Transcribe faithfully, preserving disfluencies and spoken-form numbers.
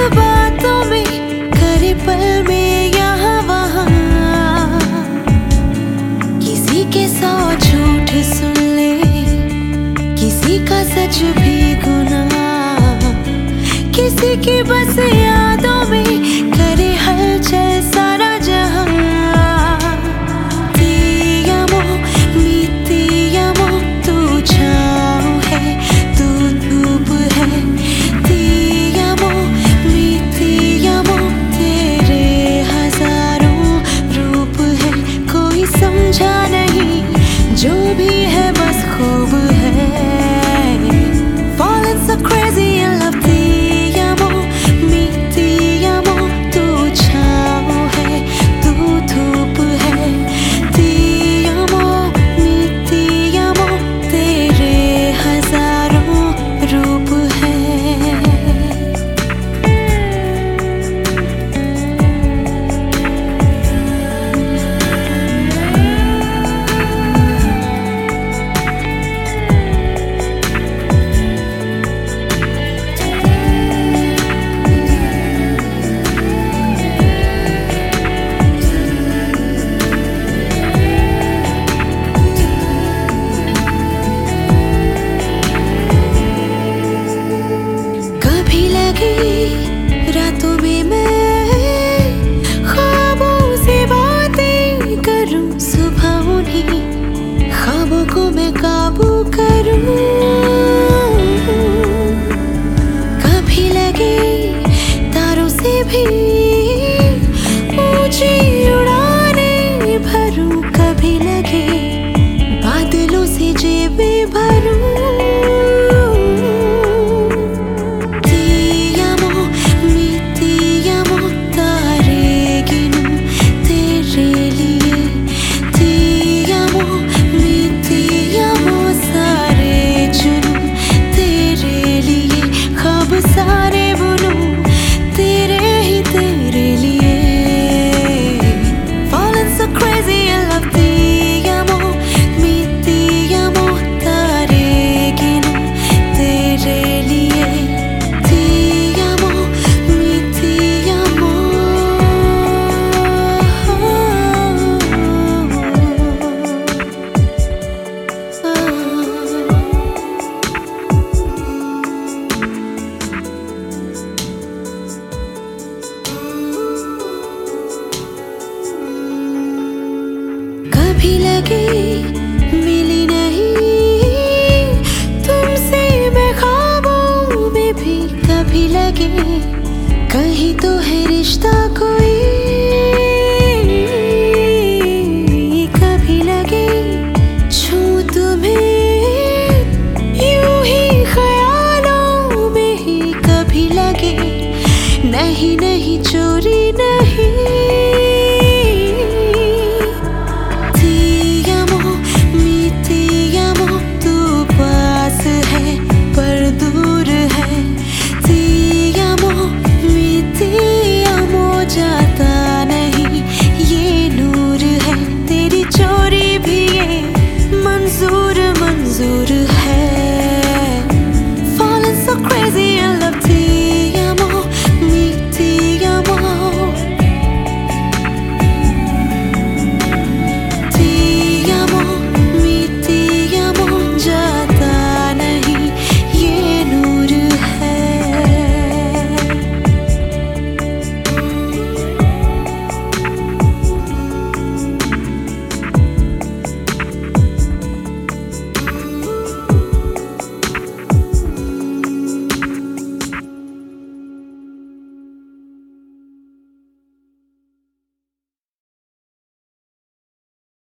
बातों में करे पल में यहाँ वहाँ, किसी के सौ झूठ सुन ले, किसी का सच भी गुनाह, किसी की बस यादों में करे हलचल सारा जहां। समझा नहीं जो भी है बस खूब है। Falling so crazy in love, te amo, mi te amo, तू छाँव है तू धूप है, te amo, mi te amo, तेरे हजारों रूप है। रातों में मैं ख्वाबों से बातें करूं, सुबह उन्हीं ख्वाबों को मैं काबू करूं। कभी लगे तारों से भी ऊंची उड़ानें भरूं, कभी लगे बादलों से जेबें भरूं। कभी लगे मिली नहीं तुमसे मैं ख्वाबों में भी, कभी लगे कहीं तो है रिश्ता कोई, कभी लगे छूं तुम्हें यूं ही ख्यालों में ही, कभी लगे नहीं नहीं चोरी नहीं।